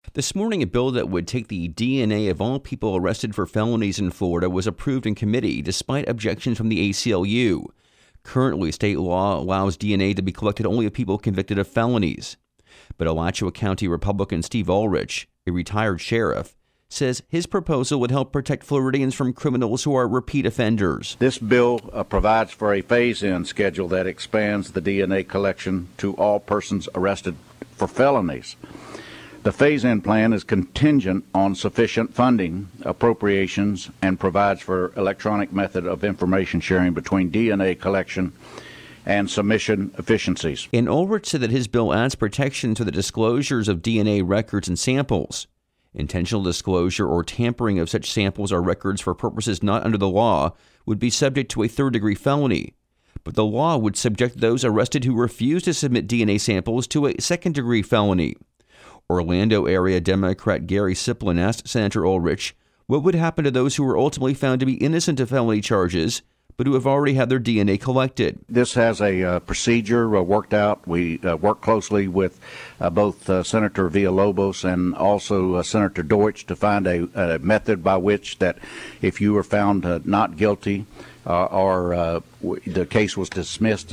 This morning, a bill that would take the DNA of all people arrested for felonies in Florida was approved in committee despite objections from the ACLU. Currently, state law allows DNA to be collected only of people convicted of felonies. But Alachua County Republican Steve Ulrich, a retired sheriff, says his proposal would help protect Floridians from criminals who are repeat offenders. This bill provides for a phase-in schedule that expands the DNA collection to all persons arrested for felonies. The phase-in plan is contingent on sufficient funding, appropriations, and provides for electronic method of information sharing between DNA collection and submission efficiencies. And Ulrich said that his bill adds protection to the disclosures of DNA records and samples. Intentional disclosure or tampering of such samples or records for purposes not under the law would be subject to a third-degree felony. But the law would subject those arrested who refuse to submit DNA samples to a second-degree felony. Orlando area Democrat Gary Siplin asked Senator Ulrich what would happen to those who were ultimately found to be innocent of felony charges, but who have already had their DNA collected. This has a procedure worked out. We work closely with both Senator Villalobos and also Senator Deutsch to find a method by which that if you were found not guilty or the case was dismissed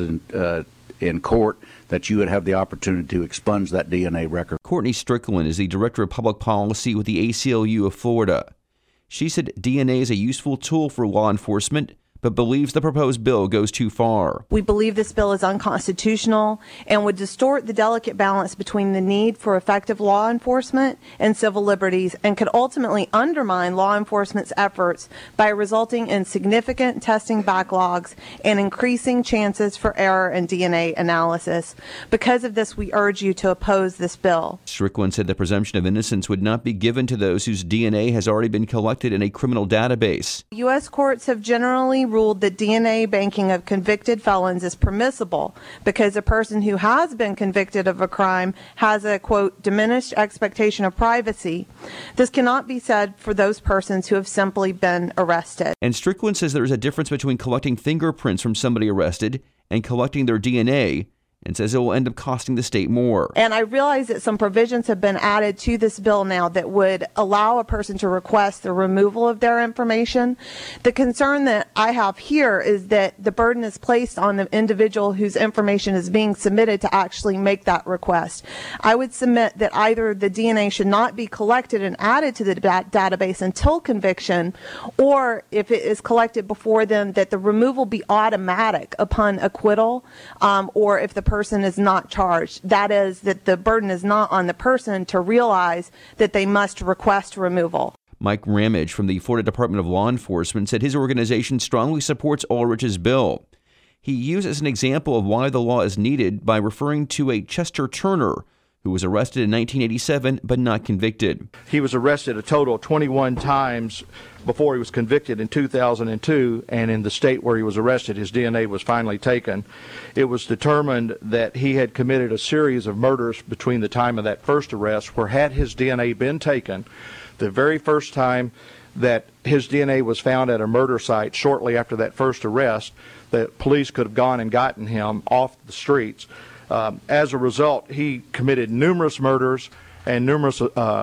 in court, that you would have the opportunity to expunge that DNA record. Courtney Strickland is the Director of Public Policy with the ACLU of Florida. She said DNA is a useful tool for law enforcement, but believes the proposed bill goes too far. We believe this bill is unconstitutional and would distort the delicate balance between the need for effective law enforcement and civil liberties, and could ultimately undermine law enforcement's efforts by resulting in significant testing backlogs and increasing chances for error in DNA analysis. Because of this, we urge you to oppose this bill. Strickland said the presumption of innocence would not be given to those whose DNA has already been collected in a criminal database. U.S. courts have generally ruled that DNA banking of convicted felons is permissible because a person who has been convicted of a crime has a, quote, diminished expectation of privacy. This cannot be said for those persons who have simply been arrested. And Strickland says there is a difference between collecting fingerprints from somebody arrested and collecting their DNA, and says it will end up costing the state more. And I realize that some provisions have been added to this bill now that would allow a person to request the removal of their information. The concern that I have here is that the burden is placed on the individual whose information is being submitted to actually make that request. I would submit that either the DNA should not be collected and added to the database until conviction, or if it is collected before then, that the removal be automatic upon acquittal, or if the person is not charged. That is, that the burden is not on the person to realize that they must request removal. Mike Ramage from the Florida Department of Law Enforcement said his organization strongly supports Ulrich's bill. He used as an example of why the law is needed by referring to a Chester Turner, who was arrested in 1987 but not convicted. He was arrested a total of 21 times before he was convicted in 2002, and in the state where he was arrested, his DNA was finally taken. It was determined that he had committed a series of murders between the time of that first arrest, where had his DNA been taken, the very first time that his DNA was found at a murder site shortly after that first arrest, the police could have gone and gotten him off the streets. As a result, he committed numerous murders and numerous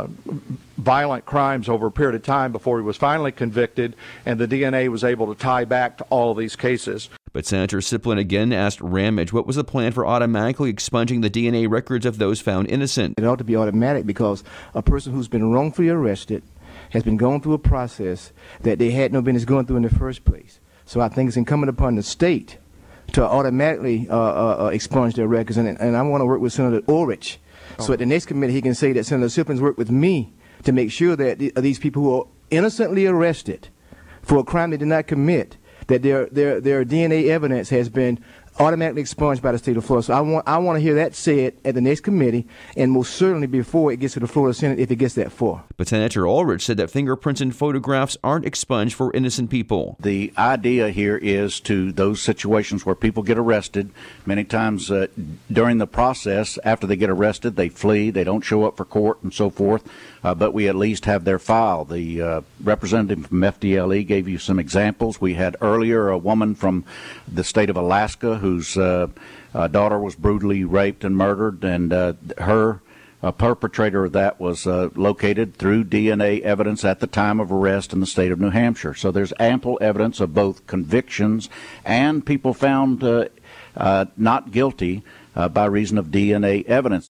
violent crimes over a period of time before he was finally convicted, and the DNA was able to tie back to all of these cases. But Senator Siplin again asked Ramage what was the plan for automatically expunging the DNA records of those found innocent. It ought to be automatic because a person who's been wrongfully arrested has been going through a process that they had no business going through in the first place. So I think it's incumbent upon the state to automatically expunge their records. And I want to work with Senator Ulrich. So at the next committee, he can say that Senator Siplin's worked with me to make sure that these people who are innocently arrested for a crime they did not commit, that their DNA evidence has been automatically expunged by the state of Florida. So I want to hear that said at the next committee, and most certainly before it gets to the Florida Senate, if it gets that far. But Senator Ulrich said that fingerprints and photographs aren't expunged for innocent people. The idea here is to those situations where people get arrested, many times during the process, after they get arrested, they flee, they don't show up for court and so forth, but we at least have their file. The representative from FDLE gave you some examples. We had earlier a woman from the state of Alaska whose daughter was brutally raped and murdered, and her perpetrator of that was located through DNA evidence at the time of arrest in the state of New Hampshire. So there's ample evidence of both convictions and people found not guilty by reason of DNA evidence.